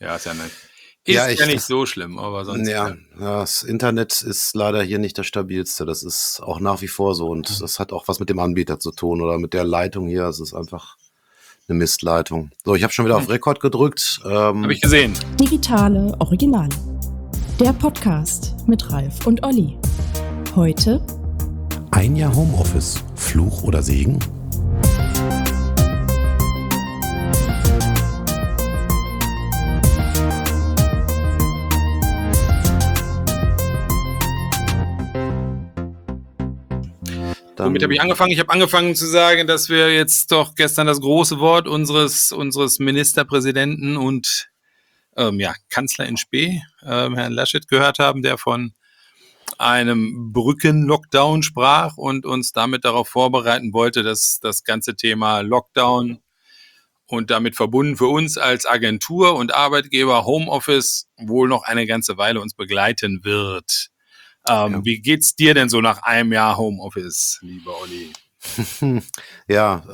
Ja, ist ja nicht, Ja, ist ja nicht so schlimm, aber sonst. ja, das Internet ist leider hier nicht das stabilste. Das ist auch nach wie vor so und das hat auch was mit dem Anbieter zu tun oder mit der Leitung hier. Es ist einfach eine Mistleitung. So, ich habe schon wieder auf Rekord gedrückt. Habe ich gesehen. Digitale Originale. Der Podcast mit Ralf und Olli. Heute Ein Jahr Homeoffice, Fluch oder Segen? Womit habe ich angefangen? Ich habe angefangen zu sagen, dass wir jetzt doch gestern das große Wort unseres Ministerpräsidenten und Kanzler in Spee, Herrn Laschet, gehört haben, der von einem Brücken-Lockdown sprach und uns damit darauf vorbereiten wollte, dass das ganze Thema Lockdown und damit verbunden für uns als Agentur und Arbeitgeber Homeoffice wohl noch eine ganze Weile uns begleiten wird. Wie geht's dir denn so nach einem Jahr Homeoffice, lieber Olli? Ja,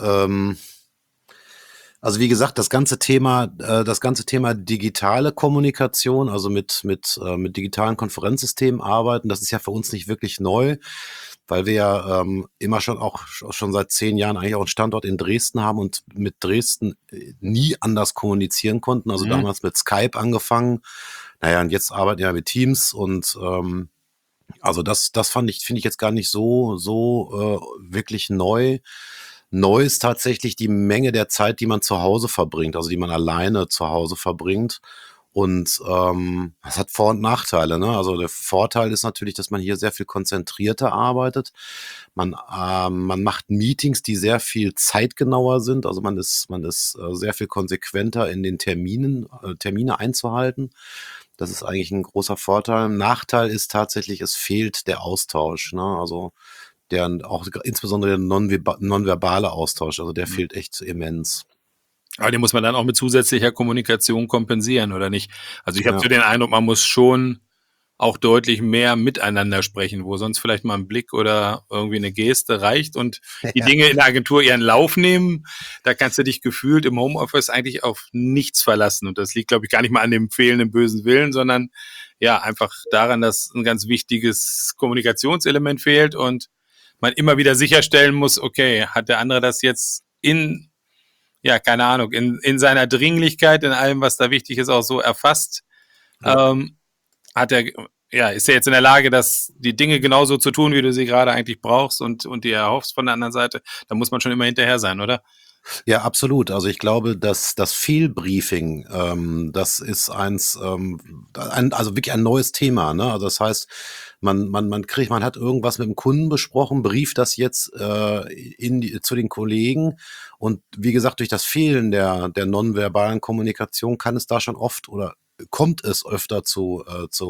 also wie gesagt, das ganze Thema digitale Kommunikation, also mit digitalen Konferenzsystemen arbeiten, das ist ja für uns nicht wirklich neu, weil wir ja immer schon seit 10 Jahren eigentlich auch einen Standort in Dresden haben und mit Dresden nie anders kommunizieren konnten. Also damals mit Skype angefangen. Naja, und jetzt arbeiten wir mit Teams und also das finde ich jetzt gar nicht so wirklich neu. Neu ist tatsächlich die Menge der Zeit, die man zu Hause verbringt, also die man alleine zu Hause verbringt. Und das hat Vor- und Nachteile, ne? Also der Vorteil ist natürlich, dass man hier sehr viel konzentrierter arbeitet. Man macht Meetings, die sehr viel zeitgenauer sind. Also man ist sehr viel konsequenter in den Termine einzuhalten. Das ist eigentlich ein großer Vorteil. Nachteil ist tatsächlich, es fehlt der Austausch, ne? Also insbesondere der nonverbale Austausch, also der fehlt echt immens. Aber den muss man dann auch mit zusätzlicher Kommunikation kompensieren, oder nicht? Also ich habe so den Eindruck, man muss schon auch deutlich mehr miteinander sprechen, wo sonst vielleicht mal ein Blick oder irgendwie eine Geste reicht und die Dinge in der Agentur ihren Lauf nehmen. Da kannst du dich gefühlt im Homeoffice eigentlich auf nichts verlassen. Und das liegt, glaube ich, gar nicht mal an dem fehlenden bösen Willen, sondern ja einfach daran, dass ein ganz wichtiges Kommunikationselement fehlt und man immer wieder sicherstellen muss, okay, hat der andere das jetzt keine Ahnung, in seiner Dringlichkeit, in allem, was da wichtig ist, auch so erfasst. Ist er jetzt in der Lage, die Dinge genauso zu tun, wie du sie gerade eigentlich brauchst und dir erhoffst von der anderen Seite? Da muss man schon immer hinterher sein, oder? Ja, absolut. Also ich glaube, dass das Fehlbriefing, das ist also wirklich ein neues Thema, ne? Also das heißt, man hat irgendwas mit dem Kunden besprochen, brieft das jetzt zu den Kollegen und wie gesagt, durch das Fehlen der nonverbalen Kommunikation kann es da schon oft oder kommt es öfter zu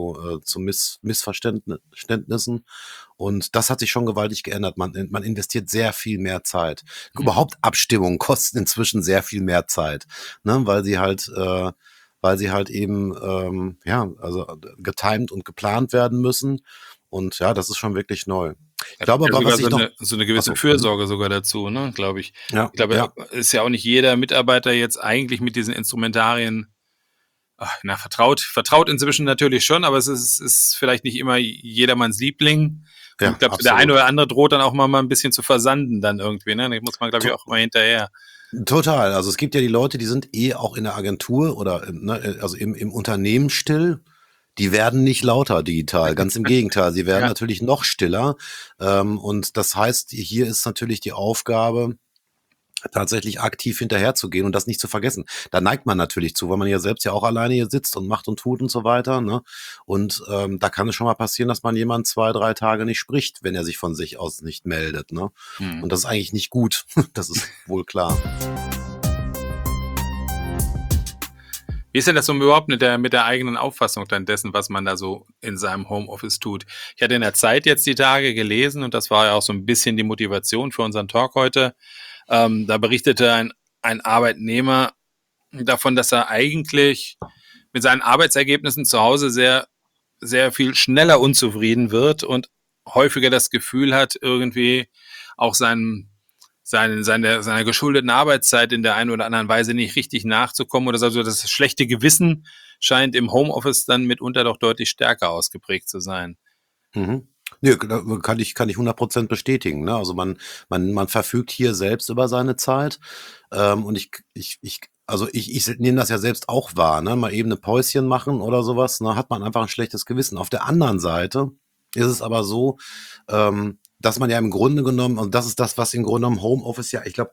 Missverständnissen. Und das hat sich schon gewaltig geändert. Man investiert sehr viel mehr Zeit. Überhaupt Abstimmungen kosten inzwischen sehr viel mehr Zeit, ne? Weil sie halt eben also getimed und geplant werden müssen. Und ja, das ist schon wirklich neu. Ich glaube aber, was ich noch so eine gewisse Fürsorge sogar dazu, ne, glaube ich. Ja, ich glaube, ist ja auch nicht jeder Mitarbeiter jetzt eigentlich mit diesen Instrumentarien vertraut inzwischen natürlich schon, aber es ist vielleicht nicht immer jedermanns Liebling. Ja, ich glaube, der eine oder andere droht dann auch mal ein bisschen zu versanden dann irgendwie, ne? Da muss man, glaube ich, auch mal hinterher. Total. Also es gibt ja die Leute, die sind auch in der Agentur oder also im Unternehmen still. Die werden nicht lauter digital, ganz im Gegenteil. Sie werden natürlich noch stiller. Und das heißt, hier ist natürlich die Aufgabe, tatsächlich aktiv hinterherzugehen und das nicht zu vergessen. Da neigt man natürlich zu, weil man ja selbst ja auch alleine hier sitzt und macht und tut und so weiter, ne? Und da kann es schon mal passieren, dass man jemand 2, 3 Tage nicht spricht, wenn er sich von sich aus nicht meldet, ne? Und das ist eigentlich nicht gut. Das ist wohl klar. Wie ist denn das so überhaupt mit der eigenen Auffassung dann dessen, was man da so in seinem Homeoffice tut? Ich hatte in der Zeit jetzt die Tage gelesen und das war ja auch so ein bisschen die Motivation für unseren Talk heute. Da berichtete ein Arbeitnehmer davon, dass er eigentlich mit seinen Arbeitsergebnissen zu Hause sehr, sehr viel schneller unzufrieden wird und häufiger das Gefühl hat, irgendwie auch seiner geschuldeten Arbeitszeit in der einen oder anderen Weise nicht richtig nachzukommen oder so, das schlechte Gewissen scheint im Homeoffice dann mitunter doch deutlich stärker ausgeprägt zu sein. Mhm. Ne, kann ich 100% bestätigen, ne? Also, man verfügt hier selbst über seine Zeit, und ich nehme das ja selbst auch wahr, ne? Mal eben 'ne Päuschen machen oder sowas, ne, hat man einfach ein schlechtes Gewissen. Auf der anderen Seite ist es aber so, dass man ja im Grunde genommen, und das ist das, was im Grunde genommen Homeoffice ja, ich glaube,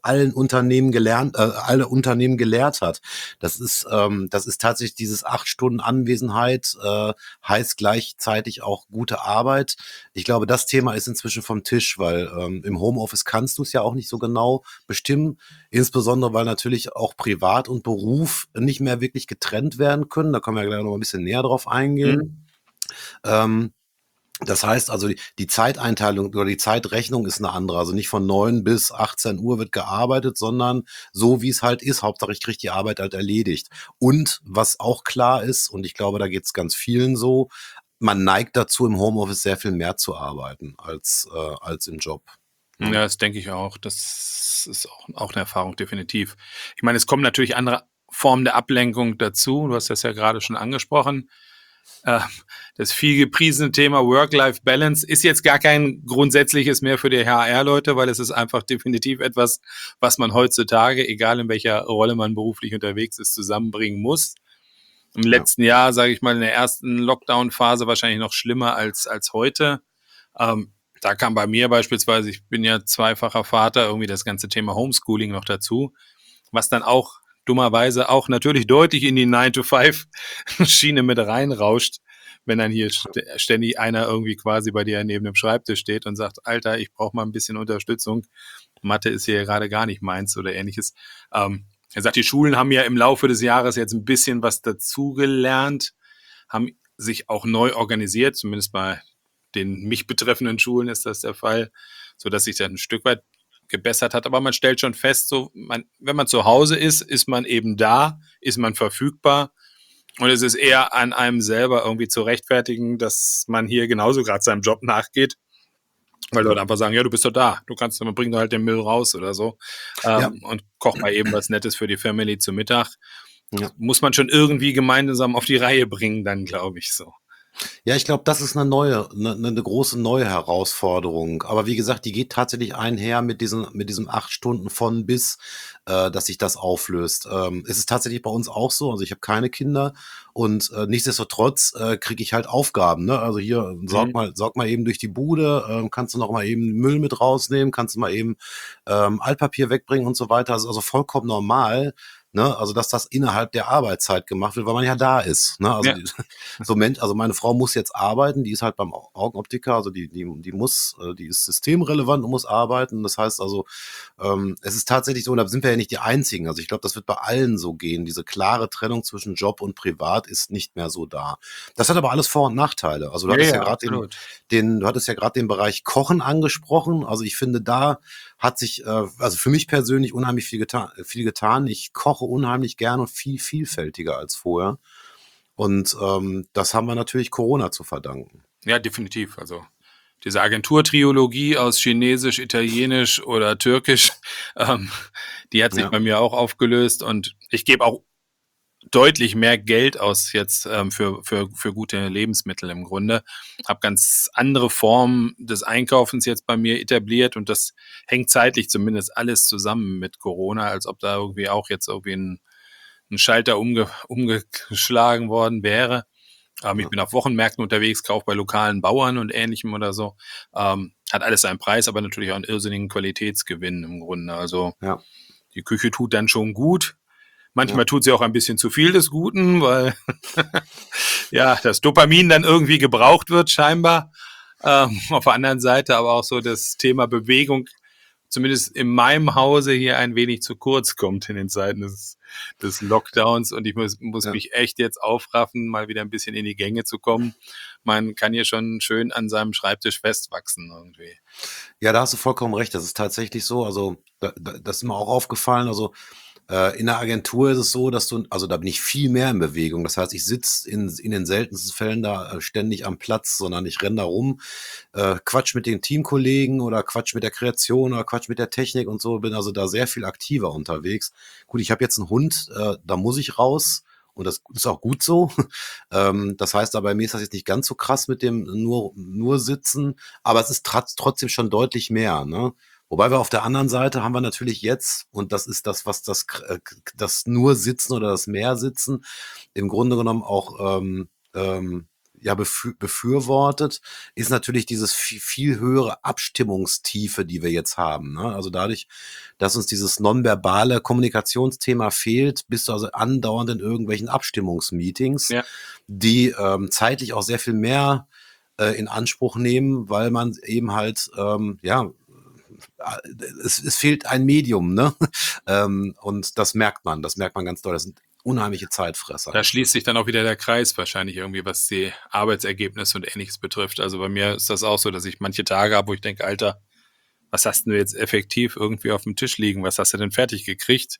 alle Unternehmen gelehrt hat. Das ist tatsächlich dieses 8 Stunden Anwesenheit, heißt gleichzeitig auch gute Arbeit. Ich glaube, das Thema ist inzwischen vom Tisch, weil im Homeoffice kannst du es ja auch nicht so genau bestimmen, insbesondere weil natürlich auch Privat und Beruf nicht mehr wirklich getrennt werden können. Da können wir ja gleich noch mal ein bisschen näher drauf eingehen. Ähm, Das heißt also, die Zeiteinteilung oder die Zeitrechnung ist eine andere. Also nicht von 9 bis 18 Uhr wird gearbeitet, sondern so, wie es halt ist. Hauptsache, ich kriege die Arbeit halt erledigt. Und was auch klar ist, und ich glaube, da geht es ganz vielen so, man neigt dazu, im Homeoffice sehr viel mehr zu arbeiten als im Job. Ja, Ne? das denke ich auch. Das ist auch eine Erfahrung, definitiv. Ich meine, es kommen natürlich andere Formen der Ablenkung dazu. Du hast das ja gerade schon angesprochen. Äh, Das viel gepriesene Thema Work-Life-Balance ist jetzt gar kein grundsätzliches mehr für die HR-Leute, weil es ist einfach definitiv etwas, was man heutzutage, egal in welcher Rolle man beruflich unterwegs ist, zusammenbringen muss. Im Ja. letzten Jahr, sage ich mal, in der ersten Lockdown-Phase wahrscheinlich noch schlimmer als heute. Da kam bei mir beispielsweise, ich bin ja zweifacher Vater, irgendwie das ganze Thema Homeschooling noch dazu, was dann auch dummerweise auch natürlich deutlich in die 9-to-5-Schiene mit reinrauscht, wenn dann hier ständig einer irgendwie quasi bei dir neben dem Schreibtisch steht und sagt, Alter, ich brauche mal ein bisschen Unterstützung. Mathe ist hier gerade gar nicht meins oder ähnliches. Er sagt, die Schulen haben ja im Laufe des Jahres jetzt ein bisschen was dazugelernt, haben sich auch neu organisiert, zumindest bei den mich betreffenden Schulen ist das der Fall, so dass sich das ein Stück weit gebessert hat. Aber man stellt schon fest, so wenn man zu Hause ist, ist man eben da, ist man verfügbar. Und es ist eher an einem selber irgendwie zu rechtfertigen, dass man hier genauso gerade seinem Job nachgeht. Weil Leute einfach sagen, ja, du bist doch da, man bringt halt den Müll raus oder so, Ja. und kocht mal eben was Nettes für die Family zu Mittag. Ja. Muss man schon irgendwie gemeinsam auf die Reihe bringen, dann glaube ich so. Ja, ich glaube, das ist eine große neue Herausforderung. Aber wie gesagt, die geht tatsächlich einher mit diesem 8 Stunden von bis, dass sich das auflöst. Es ist tatsächlich bei uns auch so. Also ich habe keine Kinder und nichtsdestotrotz kriege ich halt Aufgaben. Ne? Also hier saug mal eben durch die Bude, kannst du noch mal eben Müll mit rausnehmen, kannst du mal eben Altpapier wegbringen und so weiter. Also vollkommen normal. Ne? Also, dass das innerhalb der Arbeitszeit gemacht wird, weil man ja da ist. Ne? Also, Ja. also meine Frau muss jetzt arbeiten, die ist halt beim Augenoptiker, also die ist systemrelevant und muss arbeiten. Das heißt also, es ist tatsächlich so, und da sind wir ja nicht die Einzigen. Also ich glaube, das wird bei allen so gehen. Diese klare Trennung zwischen Job und Privat ist nicht mehr so da. Das hat aber alles Vor- und Nachteile. Also du hattest ja gerade absolut. du hattest ja gerade den Bereich Kochen angesprochen. Also ich finde, da hat sich, also für mich persönlich unheimlich viel getan. Ich koche unheimlich gern und viel vielfältiger als vorher. Und das haben wir natürlich Corona zu verdanken. Ja, definitiv. Also diese Agenturtriologie aus Chinesisch, Italienisch oder Türkisch, die hat sich Ja. bei mir auch aufgelöst und ich gebe auch deutlich mehr Geld aus jetzt für gute Lebensmittel im Grunde. Habe ganz andere Formen des Einkaufens jetzt bei mir etabliert und das hängt zeitlich zumindest alles zusammen mit Corona, als ob da irgendwie auch jetzt irgendwie ein Schalter umgeschlagen worden wäre. Ich bin auf Wochenmärkten unterwegs, kaufe bei lokalen Bauern und Ähnlichem oder so. Hat alles seinen Preis, aber natürlich auch einen irrsinnigen Qualitätsgewinn im Grunde. Also Ja. die Küche tut dann schon gut. Manchmal tut sie auch ein bisschen zu viel des Guten, weil ja das Dopamin dann irgendwie gebraucht wird scheinbar. Auf der anderen Seite aber auch so das Thema Bewegung, zumindest in meinem Hause hier ein wenig zu kurz kommt in den Zeiten des Lockdowns und ich muss mich echt jetzt aufraffen, mal wieder ein bisschen in die Gänge zu kommen. Man kann hier schon schön an seinem Schreibtisch festwachsen irgendwie. Ja, da hast du vollkommen recht. Das ist tatsächlich so. Also das ist mir auch aufgefallen. Also in der Agentur ist es so, also da bin ich viel mehr in Bewegung. Das heißt, ich sitze in den seltensten Fällen da ständig am Platz, sondern ich renne da rum, quatsch mit den Teamkollegen oder quatsch mit der Kreation oder quatsch mit der Technik und so. Bin also da sehr viel aktiver unterwegs. Gut, ich habe jetzt einen Hund, da muss ich raus. und das ist auch gut so. Das heißt aber, bei mir ist das jetzt nicht ganz so krass mit dem nur Sitzen, aber es ist trotzdem schon deutlich mehr, ne? Wobei wir auf der anderen Seite haben wir natürlich jetzt, und das ist das, was das nur Sitzen oder das mehr Sitzen im Grunde genommen auch ja, befürwortet, ist natürlich dieses viel höhere Abstimmungstiefe, die wir jetzt haben, ne? Also dadurch, dass uns dieses nonverbale Kommunikationsthema fehlt, bist du also andauernd in irgendwelchen Abstimmungsmeetings, Ja. die zeitlich auch sehr viel mehr in Anspruch nehmen, weil man eben halt, ja, es fehlt ein Medium, ne? Und das merkt man ganz doll. Das sind unheimliche Zeitfresser. Da schließt sich dann auch wieder der Kreis wahrscheinlich irgendwie, was die Arbeitsergebnisse und Ähnliches betrifft. Also bei mir ist das auch so, dass ich manche Tage habe, wo ich denke, Alter, was hast du jetzt effektiv irgendwie auf dem Tisch liegen? Was hast du denn fertig gekriegt?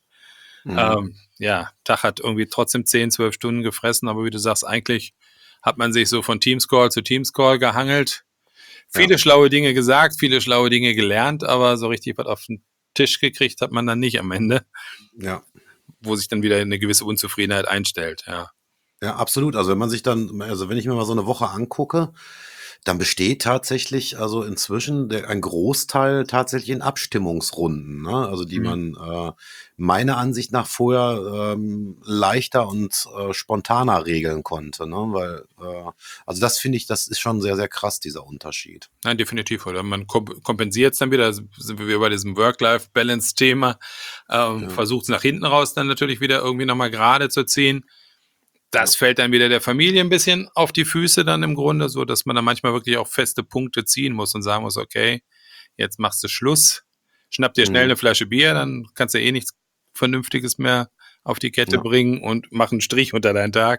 Ja, Tag hat irgendwie trotzdem 10, 12 Stunden gefressen, aber wie du sagst, eigentlich hat man sich so von Teamscall zu Teamscall gehangelt. Viele schlaue Dinge gesagt, viele schlaue Dinge gelernt, aber so richtig was auf den Tisch gekriegt hat man dann nicht am Ende. Ja. Wo sich dann wieder eine gewisse Unzufriedenheit einstellt, ja. Ja, absolut. Also wenn ich mir mal so eine Woche angucke, dann besteht tatsächlich also inzwischen ein Großteil tatsächlich in Abstimmungsrunden, ne? Also die man meiner Ansicht nach vorher leichter und spontaner regeln konnte, ne? Weil also das finde ich, das ist schon sehr, sehr krass, dieser Unterschied. Nein, definitiv. Oder man kompensiert es dann wieder, also sind wir bei diesem Work-Life-Balance-Thema, versucht es nach hinten raus dann natürlich wieder irgendwie nochmal gerade zu ziehen. Das fällt dann wieder der Familie ein bisschen auf die Füße dann im Grunde, so dass man dann manchmal wirklich auch feste Punkte ziehen muss und sagen muss, okay, jetzt machst du Schluss, schnapp dir schnell eine Flasche Bier, dann kannst du nichts Vernünftiges mehr auf die Kette bringen und mach einen Strich unter deinen Tag.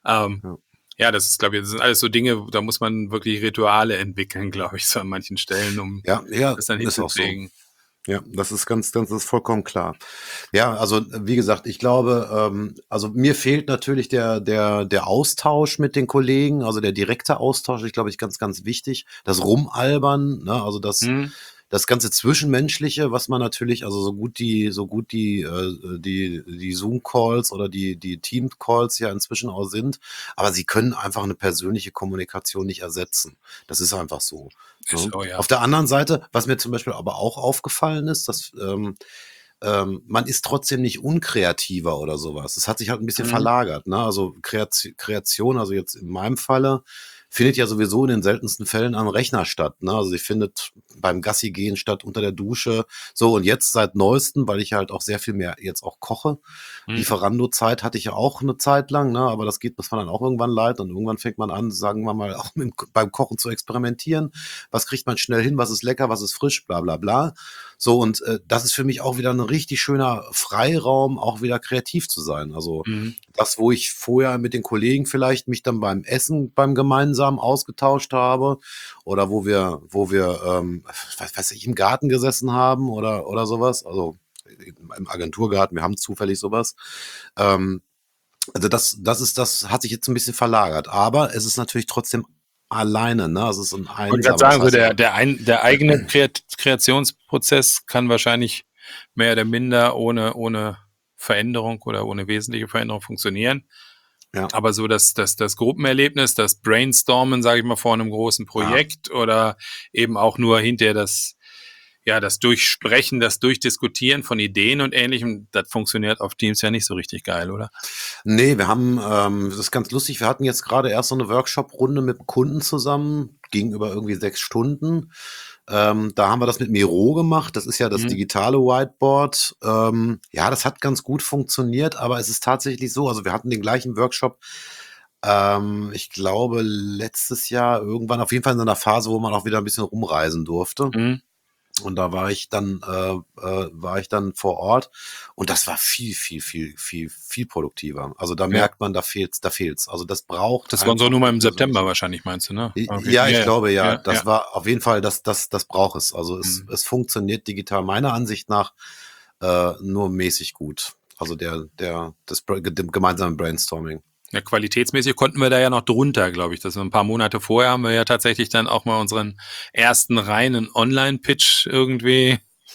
Ja, das ist, glaube ich, das sind alles so Dinge, da muss man wirklich Rituale entwickeln, glaube ich, so an manchen Stellen, um das dann hinzukriegen. Ja, das ist das ist vollkommen klar. Ja, also wie gesagt, ich glaube, also mir fehlt natürlich der Austausch mit den Kollegen, also der direkte Austausch, ich glaube, ganz, ganz wichtig. Das Rumalbern, ne, also das ganze Zwischenmenschliche, was man natürlich, also so gut die Zoom-Calls oder die Team-Calls ja inzwischen auch sind, aber sie können einfach eine persönliche Kommunikation nicht ersetzen. Das ist einfach so. Ist so, ja. Auf der anderen Seite, was mir zum Beispiel aber auch aufgefallen ist, dass man ist trotzdem nicht unkreativer oder sowas. Es hat sich halt ein bisschen verlagert, ne? Also Kreation, also jetzt in meinem Falle, findet ja sowieso in den seltensten Fällen am Rechner statt, ne? Also sie findet beim Gassi gehen statt, unter der Dusche. So, und jetzt seit neuestem, weil ich halt auch sehr viel mehr jetzt auch koche. Lieferando-Zeit hatte ich ja auch eine Zeit lang, ne? Aber das war dann auch irgendwann leid, und irgendwann fängt man an, sagen wir mal, auch beim Kochen zu experimentieren. Was kriegt man schnell hin? Was ist lecker? Was ist frisch? Bla, bla, bla. So, und das ist für mich auch wieder ein richtig schöner Freiraum, auch wieder kreativ zu sein. Also das, wo ich vorher mit den Kollegen vielleicht mich dann beim Essen, beim gemeinsamen ausgetauscht habe, oder wo wir was weiß ich, im Garten gesessen haben oder sowas, also im Agenturgarten, wir haben zufällig sowas. Also das hat sich jetzt ein bisschen verlagert, aber es ist natürlich trotzdem alleine, ne? Also es ist ein Ich wollte gerade sagen, so der eigene Kreationsprozess kann wahrscheinlich mehr oder minder ohne Veränderung oder ohne wesentliche Veränderung funktionieren. Ja. Aber so das Gruppenerlebnis, das Brainstormen, sage ich mal, vor einem großen Projekt oder eben auch nur hinterher das Durchsprechen, das Durchdiskutieren von Ideen und Ähnlichem, das funktioniert auf Teams ja nicht so richtig geil, oder? Nee, wir haben, das ist ganz lustig, wir hatten jetzt gerade erst so eine Workshop-Runde mit einem Kunden zusammen, ging über irgendwie 6 Stunden. Da haben wir das mit Miro gemacht, das ist ja das digitale Whiteboard. Ja, das hat ganz gut funktioniert, aber es ist tatsächlich so, also wir hatten den gleichen Workshop, ich glaube letztes Jahr irgendwann, auf jeden Fall in einer Phase, wo man auch wieder ein bisschen rumreisen durfte. Und da war ich dann vor Ort, und das war viel produktiver. Also da merkt man, da fehlt's. Also das braucht. Das war unsere Nummer im September wahrscheinlich, meinst du, ne? Okay. Ja, ich glaube, ja. Das war auf jeden Fall, das braucht es. Also es funktioniert digital meiner Ansicht nach nur mäßig gut. Also das gemeinsame Brainstorming. Ja, qualitätsmäßig konnten wir da ja noch drunter, glaube ich. Das war ein paar Monate vorher, haben wir ja tatsächlich dann auch mal unseren ersten reinen Online-Pitch irgendwie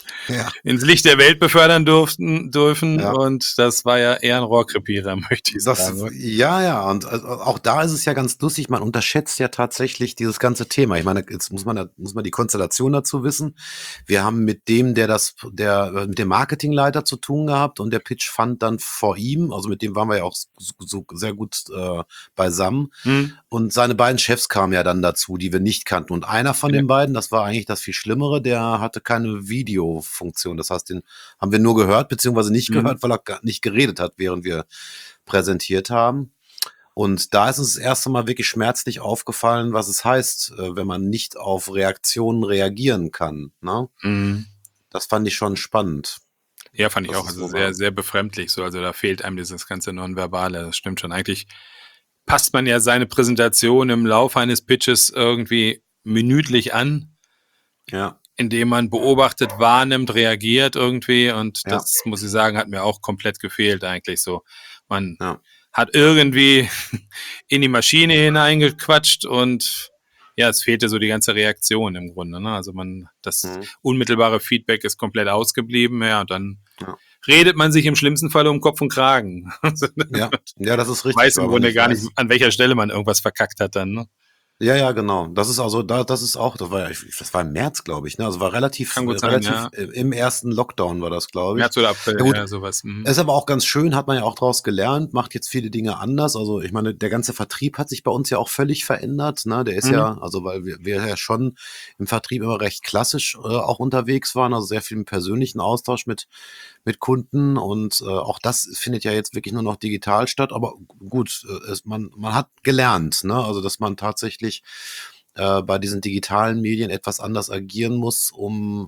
Ja. ins Licht der Welt befördern dürfen. Ja. Und das war ja eher ein Rohrkrepierer, möchte ich Das, sagen. ja, und auch da ist es ja ganz lustig, man unterschätzt ja tatsächlich dieses ganze Thema. Ich meine, jetzt muss man die Konstellation dazu wissen. Wir haben mit dem, mit dem Marketingleiter zu tun gehabt und der Pitch fand dann vor ihm, also mit dem waren wir ja auch so sehr gut beisammen. Und seine beiden Chefs kamen ja dann dazu, die wir nicht kannten. Und einer von den beiden, das war eigentlich das viel Schlimmere, der hatte keine Videofunktion. Das heißt, den haben wir nur gehört, beziehungsweise nicht gehört, weil er nicht geredet hat, während wir präsentiert haben. Und da ist uns das erste Mal wirklich schmerzlich aufgefallen, was es heißt, wenn man nicht auf Reaktionen reagieren kann. Ne? Das fand ich schon spannend. Ja, fand ich Das auch. ist Also so sehr, sehr befremdlich. So, also da fehlt einem dieses ganze Nonverbale. Das stimmt schon. Eigentlich passt man ja seine Präsentation im Laufe eines Pitches irgendwie minütlich an, Ja, indem man beobachtet, wahrnimmt, reagiert irgendwie. Und Ja. das, muss ich sagen, hat mir auch komplett gefehlt eigentlich so. Man ja, hat irgendwie in die Maschine hineingequatscht und ja, es fehlte so die ganze Reaktion im Grunde. Ne? Also das unmittelbare Feedback ist komplett ausgeblieben, ja, und dann Ja. redet man sich im schlimmsten Fall um Kopf und Kragen. ja, das ist richtig. Weiß im weil man Grunde gar weiß. nicht, an welcher Stelle man irgendwas verkackt hat dann. Ne? Ja, genau. Das ist also das war im März, glaube ich, ne? Also war relativ Kann gut sein, ja. im ersten Lockdown war das, glaube ich. März oder April, Ja, gut. ja, sowas. Ist aber auch ganz schön, hat man ja auch daraus gelernt, macht jetzt viele Dinge anders. Also ich meine, der ganze Vertrieb hat sich bei uns ja auch völlig verändert. Ne? Der ist ja, also weil wir ja schon im Vertrieb immer recht klassisch auch unterwegs waren, also sehr viel im persönlichen Austausch mit Kunden und auch das findet ja jetzt wirklich nur noch digital statt. Aber gut, man hat gelernt, ne? Also dass man tatsächlich bei diesen digitalen Medien etwas anders agieren muss, um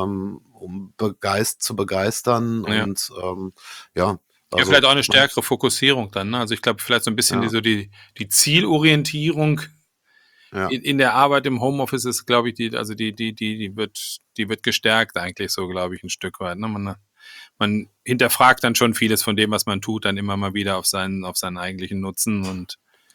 zu begeistern Ja. und Ja, also, vielleicht auch eine stärkere Fokussierung dann. Ne? Also ich glaube, vielleicht so ein bisschen die Zielorientierung ja, in der Arbeit im Homeoffice ist, glaube ich, die wird gestärkt eigentlich so, glaube ich, ein Stück weit. Ne? Man hinterfragt dann schon vieles von dem, was man tut, dann immer mal wieder auf seinen eigentlichen Nutzen und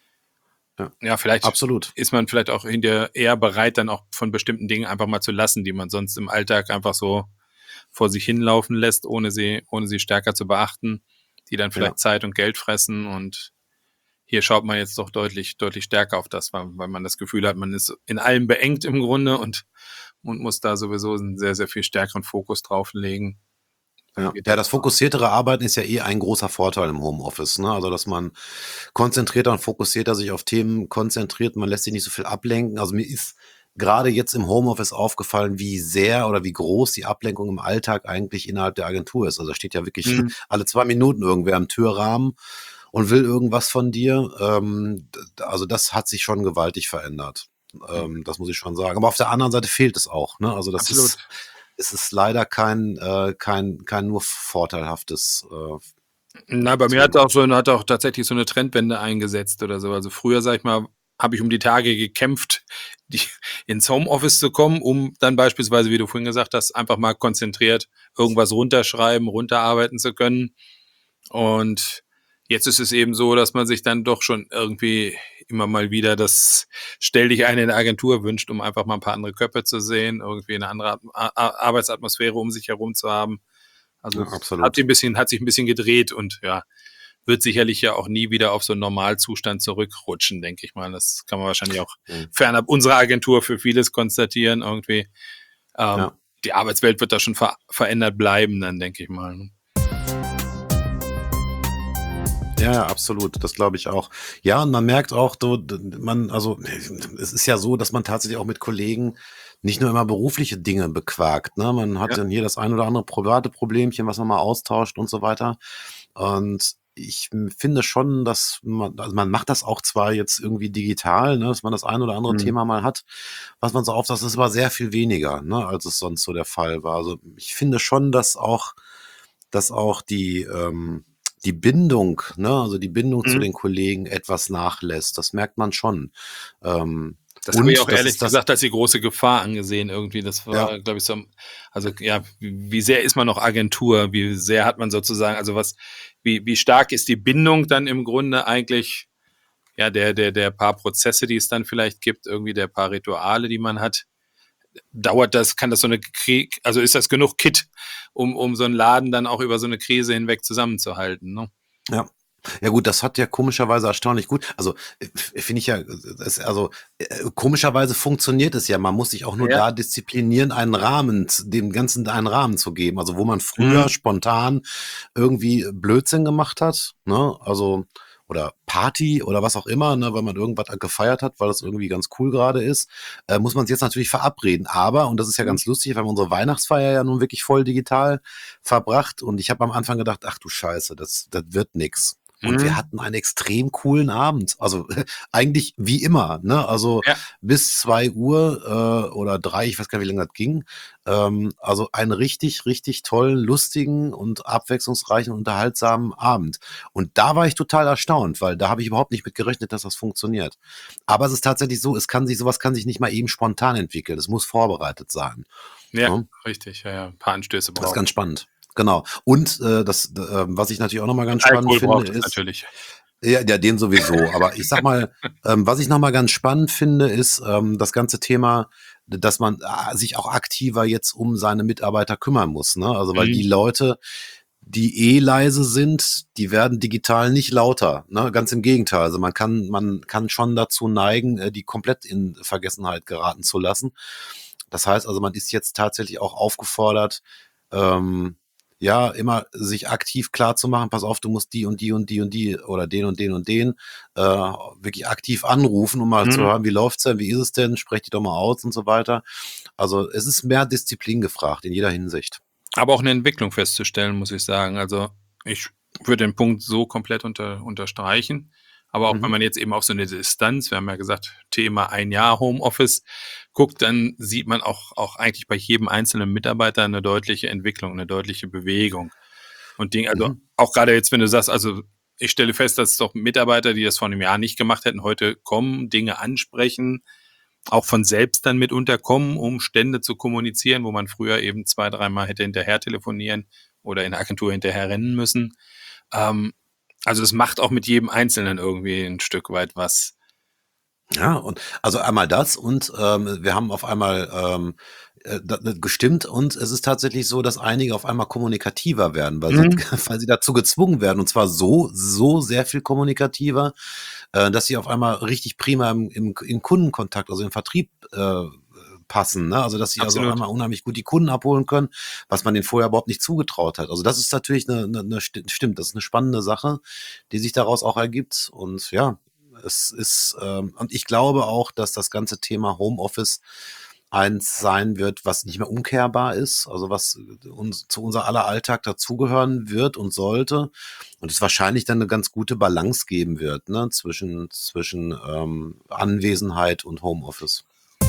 ja, vielleicht absolut. ist man vielleicht auch hinterher eher bereit, dann auch von bestimmten Dingen einfach mal zu lassen, die man sonst im Alltag einfach so vor sich hinlaufen lässt, ohne sie stärker zu beachten, die dann vielleicht Zeit und Geld fressen. Und hier schaut man jetzt doch deutlich stärker auf das, weil man das Gefühl hat, man ist in allem beengt im Grunde und muss da sowieso einen sehr, sehr viel stärkeren Fokus drauflegen. Ja, das fokussiertere Arbeiten ist ja ein großer Vorteil im Homeoffice, ne? Also, dass man konzentrierter und fokussierter sich auf Themen konzentriert, man lässt sich nicht so viel ablenken. Also, mir ist gerade jetzt im Homeoffice aufgefallen, wie sehr oder wie groß die Ablenkung im Alltag eigentlich innerhalb der Agentur ist. Also, da steht ja wirklich alle 2 Minuten irgendwer am Türrahmen und will irgendwas von dir. Also, das hat sich schon gewaltig verändert. Das muss ich schon sagen. Aber auf der anderen Seite fehlt es auch, ne? Also, Absolut. es ist leider kein nur vorteilhaftes. Na, bei mir hat auch tatsächlich so eine Trendwende eingesetzt oder so. Also früher, sag ich mal, habe ich um die Tage gekämpft, ins Homeoffice zu kommen, um dann beispielsweise, wie du vorhin gesagt hast, einfach mal konzentriert irgendwas runterschreiben, runterarbeiten zu können. Und jetzt ist es eben so, dass man sich dann doch schon irgendwie immer mal wieder das Stell dich ein in der Agentur wünscht, um einfach mal ein paar andere Köpfe zu sehen, irgendwie eine andere Arbeitsatmosphäre um sich herum zu haben. Also Ja, absolut. hat sich ein bisschen gedreht und ja, wird sicherlich ja auch nie wieder auf so einen Normalzustand zurückrutschen, denke ich mal. Das kann man wahrscheinlich auch fernab unserer Agentur für vieles konstatieren irgendwie. Die Arbeitswelt wird da schon verändert bleiben, dann denke ich mal. Ne? Ja, absolut. Das glaube ich auch. Ja, und man merkt auch, es ist ja so, dass man tatsächlich auch mit Kollegen nicht nur immer berufliche Dinge bequakt. Ne? Man hat dann hier das ein oder andere private Problemchen, was man mal austauscht und so weiter. Und ich finde schon, dass man macht das auch zwar jetzt irgendwie digital, ne, dass man das ein oder andere Thema mal hat, was man so aufsagt, das ist aber sehr viel weniger, ne, als es sonst so der Fall war. Also ich finde schon, dass auch die Bindung, ne, also die Bindung zu den Kollegen etwas nachlässt. Das merkt man schon. Das habe ich auch ehrlich gesagt als die große Gefahr angesehen irgendwie. Das war, glaube ich, so, also ja, wie sehr ist man noch Agentur? Wie sehr hat man sozusagen, also wie stark ist die Bindung dann im Grunde eigentlich, ja, der paar Prozesse, die es dann vielleicht gibt, irgendwie der paar Rituale, die man hat, kann das so eine also ist das genug Kit, um so einen Laden dann auch über so eine Krise hinweg zusammenzuhalten, ne? Ja. Ja gut, das hat ja komischerweise erstaunlich gut, also finde ich ja, komischerweise funktioniert es ja. Man muss sich auch nur Ja. da disziplinieren, dem Ganzen einen Rahmen zu geben. Also wo man früher Mhm. spontan irgendwie Blödsinn gemacht hat, ne? Also oder Party oder was auch immer, ne, weil man irgendwas gefeiert hat, weil das irgendwie ganz cool gerade ist, muss man es jetzt natürlich verabreden. Aber, und das ist ja ganz lustig, wir haben unsere Weihnachtsfeier ja nun wirklich voll digital verbracht und ich habe am Anfang gedacht, ach du Scheiße, das wird nix. Und wir Mhm. hatten einen extrem coolen Abend. Also eigentlich wie immer, ne? Also Ja. bis 2 Uhr oder 3, ich weiß gar nicht, wie lange das ging. Also einen richtig, richtig tollen, lustigen und abwechslungsreichen, unterhaltsamen Abend. Und da war ich total erstaunt, weil da habe ich überhaupt nicht mit gerechnet, dass das funktioniert. Aber es ist tatsächlich so, sowas kann sich nicht mal eben spontan entwickeln. Es muss vorbereitet sein. Ja, Ne? richtig. Ja. Ein paar Anstöße Das ist braucht. ganz spannend. Genau. Und was ich natürlich auch nochmal ganz spannend Alkohol finde, braucht es ist, natürlich. ja, den sowieso. Aber ich sag mal, was ich nochmal ganz spannend finde, ist das ganze Thema, dass man sich auch aktiver jetzt um seine Mitarbeiter kümmern muss. Ne? Also weil Mhm. die Leute, die leise sind, die werden digital nicht lauter. Ne? Ganz im Gegenteil. Also man kann schon dazu neigen, die komplett in Vergessenheit geraten zu lassen. Das heißt also, man ist jetzt tatsächlich auch aufgefordert, ja, immer sich aktiv klar zu machen, pass auf, du musst die und die und die und die oder den und den und den wirklich aktiv anrufen, um mal zu Mhm. hören, wie läuft's denn, wie ist es denn, sprech die doch mal aus und so weiter. Also es ist mehr Disziplin gefragt in jeder Hinsicht. Aber auch eine Entwicklung festzustellen, muss ich sagen. Also, ich würde den Punkt so komplett unterstreichen. Aber auch wenn Mhm. man jetzt eben auf so eine Distanz, wir haben ja gesagt, Thema 1 Jahr Homeoffice guckt, dann sieht man auch eigentlich bei jedem einzelnen Mitarbeiter eine deutliche Entwicklung, eine deutliche Bewegung. Und also Mhm. auch gerade jetzt, wenn du sagst, also ich stelle fest, dass doch Mitarbeiter, die das vor einem Jahr nicht gemacht hätten, heute kommen, Dinge ansprechen, auch von selbst dann mitunter kommen, um Stände zu kommunizieren, wo man früher eben 2, dreimal hätte hinterher telefonieren oder in der Agentur hinterher rennen müssen. Also es macht auch mit jedem Einzelnen irgendwie ein Stück weit was. Ja, und also einmal das und wir haben auf einmal gestimmt und es ist tatsächlich so, dass einige auf einmal kommunikativer werden, weil sie, Mhm. weil sie dazu gezwungen werden und zwar so sehr viel kommunikativer, dass sie auf einmal richtig prima im Kundenkontakt, also im Vertrieb passen, ne? Also dass sie also auf Absolut. einmal unheimlich gut die Kunden abholen können, was man denen vorher überhaupt nicht zugetraut hat. Also das ist natürlich stimmt, das ist eine spannende Sache, die sich daraus auch ergibt und ja, es ist, und ich glaube auch, dass das ganze Thema Homeoffice eins sein wird, was nicht mehr umkehrbar ist, also was uns zu unser aller Alltag dazugehören wird und sollte und es wahrscheinlich dann eine ganz gute Balance geben wird, ne, zwischen Anwesenheit und Homeoffice.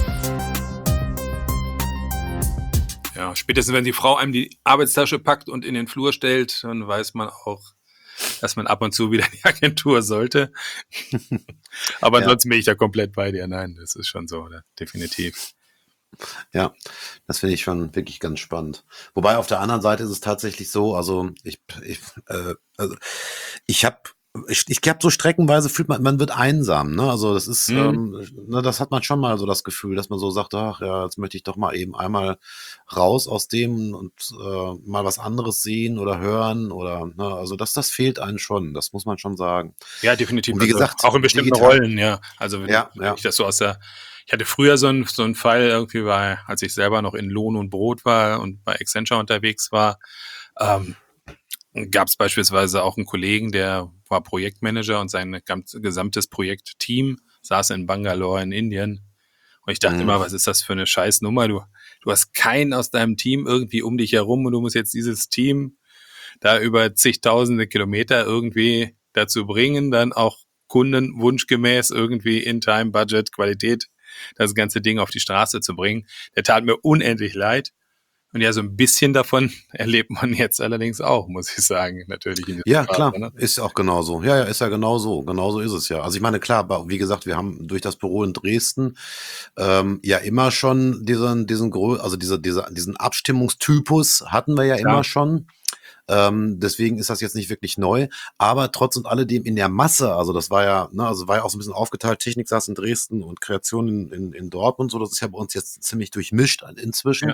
Ja, spätestens wenn die Frau einem die Arbeitstasche packt und in den Flur stellt, dann weiß man auch, dass man ab und zu wieder in die Agentur sollte. Aber Ja. ansonsten bin ich da komplett bei dir. Nein, das ist schon so, oder? Definitiv. Ja, das finde ich schon wirklich ganz spannend. Wobei auf der anderen Seite ist es tatsächlich so, also also ich habe ich glaube, so streckenweise fühlt man wird einsam, ne? Also das ist, Mhm. ne, das hat man schon mal so das Gefühl, dass man so sagt, ach ja, jetzt möchte ich doch mal eben einmal raus aus dem und mal was anderes sehen oder hören oder, ne, also das fehlt einem schon, das muss man schon sagen. Ja, definitiv. Und wie Also gesagt, auch in bestimmten digital, Rollen, ja. Also wenn ja, wenn ja. ich das so ich hatte früher so einen Fall irgendwie als ich selber noch in Lohn und Brot war und bei Accenture unterwegs war, ähm, gab es beispielsweise auch einen Kollegen, der war Projektmanager und sein gesamtes Projektteam saß in Bangalore in Indien. Und ich dachte Mhm. immer, was ist das für eine Scheißnummer? Du hast keinen aus deinem Team irgendwie um dich herum und du musst jetzt dieses Team da über zigtausende Kilometer irgendwie dazu bringen, dann auch Kunden wunschgemäß irgendwie in Time, Budget, Qualität das ganze Ding auf die Straße zu bringen. Der tat mir unendlich leid. Und ja, so ein bisschen davon erlebt man jetzt allerdings auch, muss ich sagen, natürlich in dieser Ja, Phase, klar, ne? ist ja auch genauso. Ja, ja, ist ja genauso. Genauso ist es ja. Also ich meine, klar, wie gesagt, wir haben durch das Büro in Dresden ja immer schon diesen Abstimmungstypus hatten wir ja Klar. immer schon. Deswegen ist das jetzt nicht wirklich neu. Aber trotz und alledem in der Masse, also das war ja, ne, also war ja auch so ein bisschen aufgeteilt. Technik saß in Dresden und Kreation in Dortmund. So, das ist ja bei uns jetzt ziemlich durchmischt inzwischen.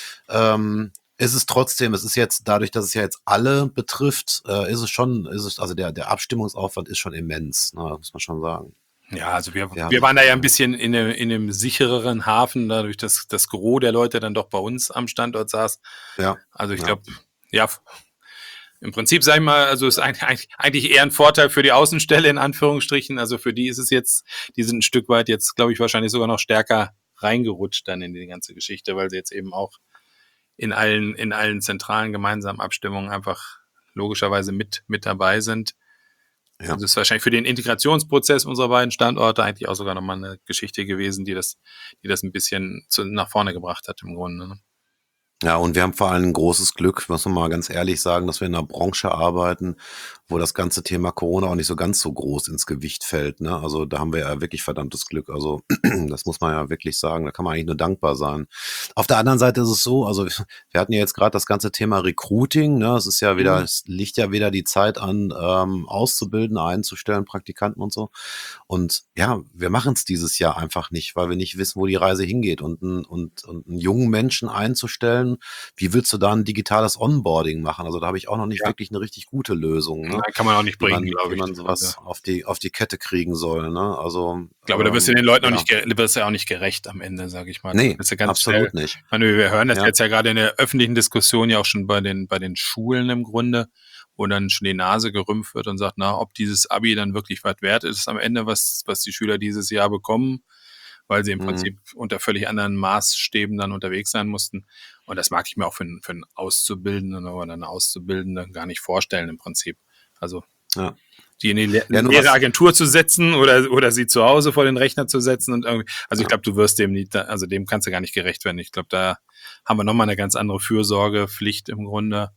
Es ist trotzdem, es ist jetzt dadurch, dass es ja jetzt alle betrifft, also der Abstimmungsaufwand ist schon immens, ne, muss man schon sagen. Ja, also wir waren da ja ein bisschen in einem sichereren Hafen, dadurch, dass das Gros der Leute dann doch bei uns am Standort saß. Ja. Also ich glaube, ja, im Prinzip, sag ich mal, also ist eigentlich eher ein Vorteil für die Außenstelle in Anführungsstrichen. Also für die ist es jetzt, die sind ein Stück weit jetzt, glaube ich, wahrscheinlich sogar noch stärker reingerutscht dann in die ganze Geschichte, weil sie jetzt eben auch in allen zentralen gemeinsamen Abstimmungen einfach logischerweise mit dabei sind. Ja. Also das ist wahrscheinlich für den Integrationsprozess unserer beiden Standorte eigentlich auch sogar nochmal eine Geschichte gewesen, die das ein bisschen nach vorne gebracht hat im Grunde. Ne? Ja, und wir haben vor allem ein großes Glück, muss man mal ganz ehrlich sagen, dass wir in einer Branche arbeiten, wo das ganze Thema Corona auch nicht so ganz so groß ins Gewicht fällt. Ne? Also da haben wir ja wirklich verdammtes Glück. Also das muss man ja wirklich sagen, da kann man eigentlich nur dankbar sein. Auf der anderen Seite ist es so, also wir hatten ja jetzt gerade das ganze Thema Recruiting. Ne? Es ist ja wieder, es liegt ja wieder die Zeit an, Auszubildende einzustellen, Praktikanten und so. Und ja, wir machen es dieses Jahr einfach nicht, weil wir nicht wissen, wo die Reise hingeht. Und einen jungen Menschen einzustellen, wie willst du da ein digitales Onboarding machen? Also da habe ich auch noch nicht wirklich eine richtig gute Lösung. Ne? Kann man auch nicht bringen, glaube ich. Wie man sowas auf die Kette kriegen soll. Ne? Also, ich glaube, da wirst du den Leuten auch nicht gerecht am Ende, sage ich mal. Nee, absolut nicht. Ich meine, wir hören das jetzt ja gerade in der öffentlichen Diskussion ja auch schon bei den Schulen im Grunde, wo dann schon die Nase gerümpft wird und sagt, na, ob dieses Abi dann wirklich was wert ist am Ende, was die Schüler dieses Jahr bekommen, weil sie im Prinzip unter völlig anderen Maßstäben dann unterwegs sein mussten. Und das mag ich mir auch für einen Auszubildenden oder eine Auszubildende gar nicht vorstellen im Prinzip. Also die in die leere Agentur zu setzen oder sie zu Hause vor den Rechner zu setzen und irgendwie, also ich glaube, du wirst dem nicht, also dem kannst du gar nicht gerecht werden. Ich glaube, da haben wir nochmal eine ganz andere Fürsorgepflicht im Grunde.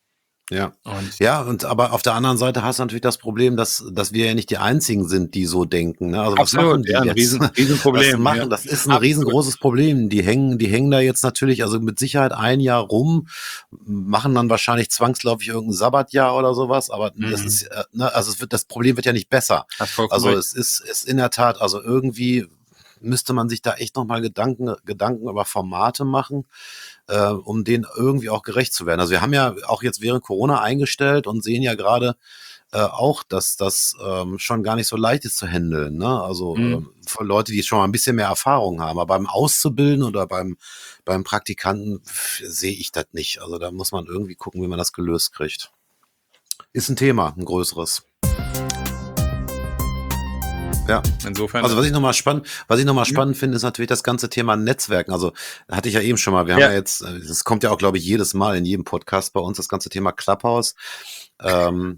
Und aber auf der anderen Seite hast du natürlich das Problem, dass wir ja nicht die Einzigen sind, die so denken. Ne? Also absolut, was machen die ein jetzt? Riesenproblem. Das ist ein riesengroßes Problem. Die hängen da jetzt natürlich, also mit Sicherheit ein Jahr rum, machen dann wahrscheinlich zwangsläufig irgendein Sabbatjahr oder sowas, aber das ist, also das Problem wird ja nicht besser. Also es ist in der Tat, also irgendwie müsste man sich da echt nochmal Gedanken über Formate machen, um denen irgendwie auch gerecht zu werden. Also wir haben ja auch jetzt während Corona eingestellt und sehen ja gerade auch, dass das schon gar nicht so leicht ist zu handeln. Ne? Also für Leute, die schon mal ein bisschen mehr Erfahrung haben. Aber beim Auszubilden oder beim Praktikanten sehe ich das nicht. Also da muss man irgendwie gucken, wie man das gelöst kriegt. Ist ein Thema, ein größeres. Ja, insofern. Also was ich nochmal spannend finde, ist natürlich das ganze Thema Netzwerken. Also hatte ich ja eben schon mal. Wir haben ja jetzt, das kommt ja auch, glaube ich, jedes Mal in jedem Podcast bei uns, das ganze Thema Clubhouse. Solange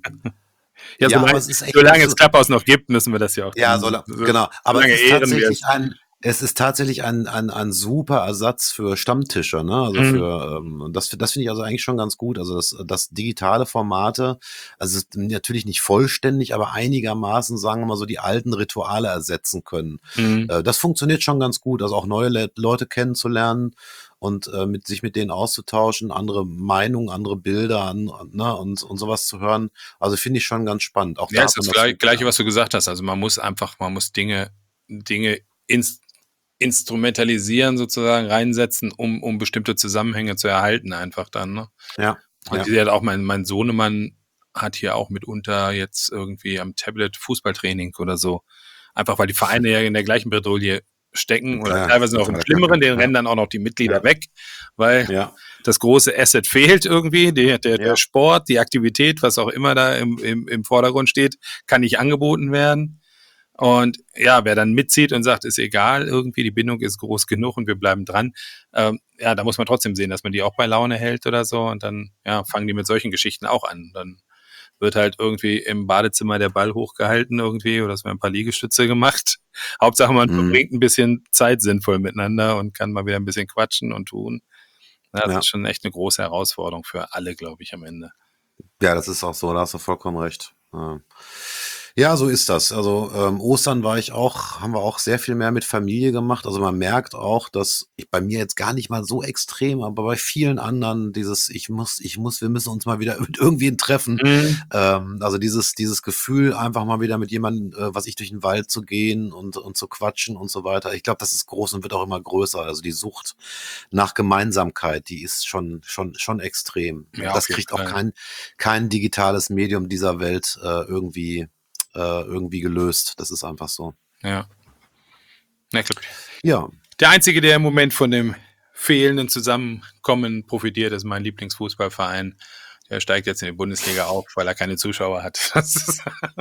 es Clubhouse noch gibt, müssen wir das ja auch. Ja, genau. Aber es ist tatsächlich ein super Ersatz für Stammtische, ne? Also das finde ich also eigentlich schon ganz gut. Also das digitale Formate, also natürlich nicht vollständig, aber einigermaßen, sagen wir mal so, die alten Rituale ersetzen können. Das funktioniert schon ganz gut. Also auch neue Leute kennenzulernen und sich mit denen auszutauschen, andere Meinungen, andere Bilder und sowas zu hören. Also finde ich schon ganz spannend. Auch ist das Gleiche, was du gesagt hast. Also man muss Dinge instrumentalisieren, sozusagen reinsetzen, um bestimmte Zusammenhänge zu erhalten, einfach dann. Ne? Ja. Und die hat auch mein Sohnemann hat hier auch mitunter jetzt irgendwie am Tablet Fußballtraining oder so. Einfach weil die Vereine ja in der gleichen Bredouille stecken oder teilweise noch im Schlimmeren, denen rennen dann auch noch die Mitglieder weg, weil das große Asset fehlt irgendwie, der Sport, die Aktivität, was auch immer da im Vordergrund steht, kann nicht angeboten werden. Und ja, wer dann mitzieht und sagt, ist egal, irgendwie die Bindung ist groß genug und wir bleiben dran, da muss man trotzdem sehen, dass man die auch bei Laune hält oder so und dann fangen die mit solchen Geschichten auch an. Dann wird halt irgendwie im Badezimmer der Ball hochgehalten irgendwie oder es werden ein paar Liegestütze gemacht. Hauptsache man verbringt ein bisschen Zeit sinnvoll miteinander und kann mal wieder ein bisschen quatschen und tun. Das ist schon echt eine große Herausforderung für alle, glaube ich, am Ende. Ja, das ist auch so, da hast du vollkommen recht. Ja, so ist das. Also Ostern haben wir auch sehr viel mehr mit Familie gemacht. Also man merkt auch, dass bei mir jetzt gar nicht mal so extrem, aber bei vielen anderen wir müssen uns mal wieder mit irgendwen treffen. Mhm. Also dieses Gefühl, einfach mal wieder mit jemandem, durch den Wald zu gehen und zu quatschen und so weiter. Ich glaube, das ist groß und wird auch immer größer. Also die Sucht nach Gemeinsamkeit, die ist schon extrem. Ja, Das auf jeden kriegt auch Fall. kein digitales Medium dieser Welt irgendwie gelöst. Das ist einfach so. Ja. Na, ich glaub, Ja, der Einzige, der im Moment von dem fehlenden Zusammenkommen profitiert, ist mein Lieblingsfußballverein. Der steigt jetzt in die Bundesliga auf, weil er keine Zuschauer hat. Das ist,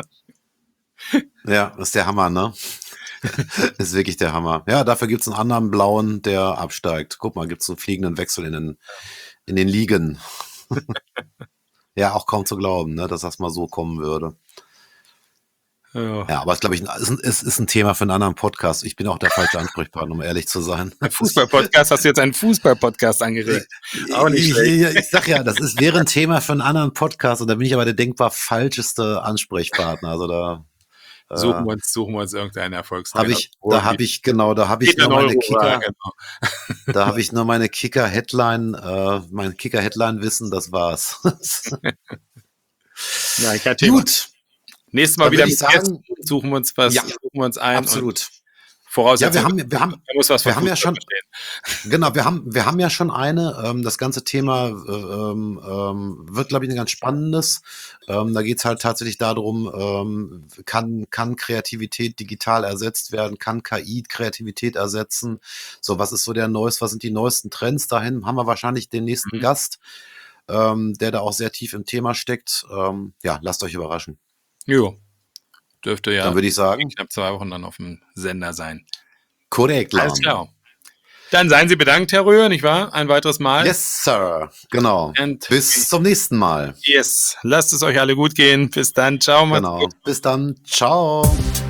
das ist der Hammer, ne? Das ist wirklich der Hammer. Ja, dafür gibt's einen anderen Blauen, der absteigt. Guck mal, gibt's einen fliegenden Wechsel in den Ligen. Ja, auch kaum zu glauben, ne, dass das mal so kommen würde. ja. Ja, aber es glaube ich, es ist ein Thema für einen anderen Podcast. Ich bin auch der falsche Ansprechpartner, um ehrlich zu sein. Fußball-Podcast, hast du jetzt einen Fußball-Podcast angeregt? Auch nicht schlecht. Ich sag ja, wäre ein Thema für einen anderen Podcast und da bin ich aber der denkbar falscheste Ansprechpartner. Also da Suchen wir uns irgendeinen Erfolgsfall. habe ich nur meine Kicker, Genau. da habe ich nur meine Kicker-Headline, mein Kicker-Headline-Wissen, das war's. Ja, kein Thema. Gut, Nächstes Mal dann wieder würde ich mit sagen, Gästen, suchen wir uns was, ja, suchen wir uns ein. absolut. Und Voraussetzung, Ja, da muss was von wir haben ja Fußball schon, verstehen. genau, wir haben ja schon das ganze Thema wird, glaube ich, ein ganz spannendes. Da geht's halt tatsächlich darum, kann Kreativität digital ersetzt werden, kann KI Kreativität ersetzen? So, was sind die neuesten Trends? Dahin haben wir wahrscheinlich den nächsten Gast, der da auch sehr tief im Thema steckt. Ja, lasst euch überraschen. Jo, dürfte ja Dann würde ich sagen, in knapp 2 Wochen dann auf dem Sender sein. korrekt, Alles Lam. klar. Dann seien Sie bedankt, Herr Röhr, nicht wahr? Ein weiteres Mal. Yes, Sir. Genau. Und Bis zum nächsten Mal. yes, lasst es euch alle gut gehen. Bis dann. Ciao, macht's Genau. gut. Bis dann. Ciao.